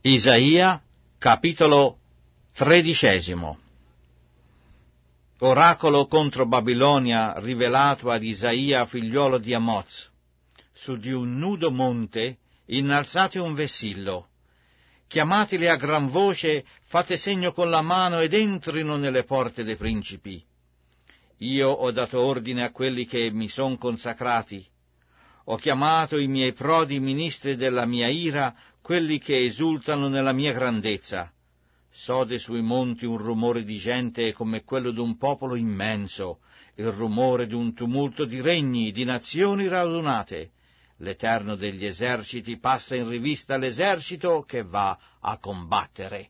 Isaia, capitolo 13. Oracolo contro Babilonia rivelato ad Isaia, figliuolo di Amoz. Su di un nudo monte innalzate un vessillo, chiamateli a gran voce, fate segno con la mano ed entrino nelle porte dei principi. Io ho dato ordine a quelli che mi son consacrati. Ho chiamato i miei prodi ministri della mia ira, quelli che esultano nella mia grandezza. Sode sui monti un rumore di gente come quello d'un popolo immenso, il rumore d'un tumulto di regni, di nazioni radunate. L'Eterno degli eserciti passa in rivista l'esercito che va a combattere.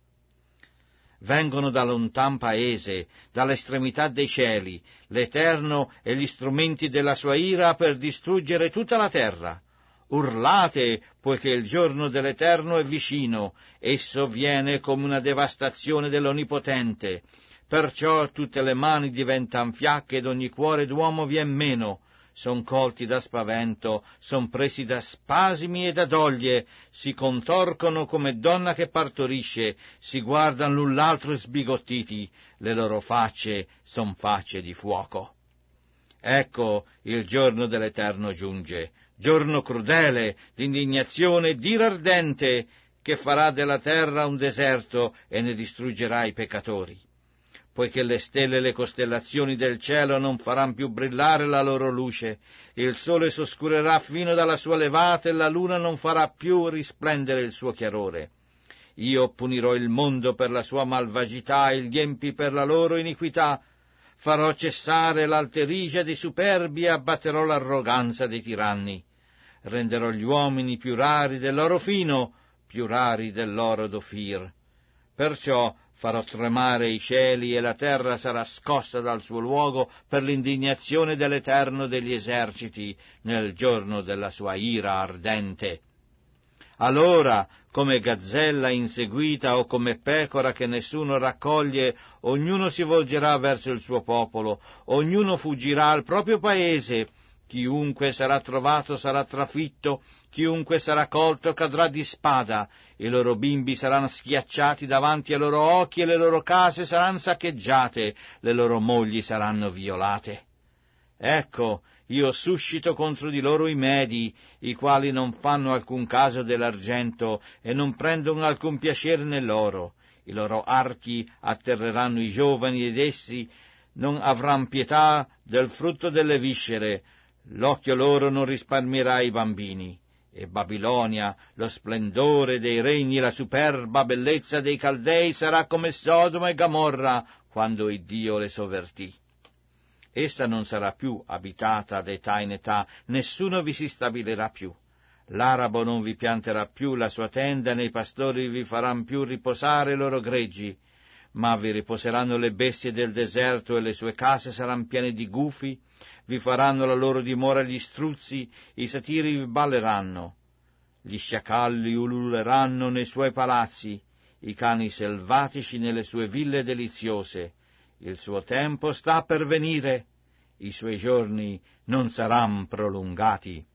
Vengono da lontan paese, dall'estremità dei cieli, l'Eterno e gli strumenti della sua ira per distruggere tutta la terra. Urlate, poiché il giorno dell'Eterno è vicino, esso viene come una devastazione dell'Onnipotente. Perciò tutte le mani diventan fiacche ed ogni cuore d'uomo vien meno. Son colti da spavento, son presi da spasimi e da doglie, si contorcono come donna che partorisce, si guardano l'un l'altro sbigottiti, le loro facce son facce di fuoco. Ecco, il giorno dell'Eterno giunge, giorno crudele, d'indignazione e d'ira ardente, che farà della terra un deserto e ne distruggerà i peccatori. Poiché le stelle e le costellazioni del cielo non faranno più brillare la loro luce, il sole s'oscurerà fino dalla sua levata e la luna non farà più risplendere il suo chiarore. Io punirò il mondo per la sua malvagità e gli empi per la loro iniquità. Farò cessare l'alterigia dei superbi e abbatterò l'arroganza dei tiranni. Renderò gli uomini più rari dell'oro fino, più rari dell'oro d'Ofir. Perciò farò tremare i cieli e la terra sarà scossa dal suo luogo per l'indignazione dell'Eterno degli eserciti nel giorno della sua ira ardente. Allora, come gazzella inseguita o come pecora che nessuno raccoglie, ognuno si volgerà verso il suo popolo, ognuno fuggirà al proprio paese. Chiunque sarà trovato sarà trafitto, chiunque sarà colto cadrà di spada, i loro bimbi saranno schiacciati davanti ai loro occhi e le loro case saranno saccheggiate, le loro mogli saranno violate. Ecco, io suscito contro di loro i Medi, i quali non fanno alcun caso dell'argento e non prendono alcun piacere nell'oro. I loro archi atterreranno i giovani ed essi non avranno pietà del frutto delle viscere. L'occhio loro non risparmierà i bambini. E Babilonia, lo splendore dei regni, la superba bellezza dei Caldei sarà come Sodoma e Gomorra quando Iddio le sovvertì. Essa non sarà più abitata d'età in età, nessuno vi si stabilirà più. L'arabo non vi pianterà più la sua tenda, né i pastori vi faranno più riposare i loro greggi, ma vi riposeranno le bestie del deserto e le sue case saranno piene di gufi, vi faranno la loro dimora gli struzzi, i satiri vi balleranno, gli sciacalli ululeranno nei suoi palazzi, i cani selvatici nelle sue ville deliziose. Il suo tempo sta per venire, i suoi giorni non saranno prolungati.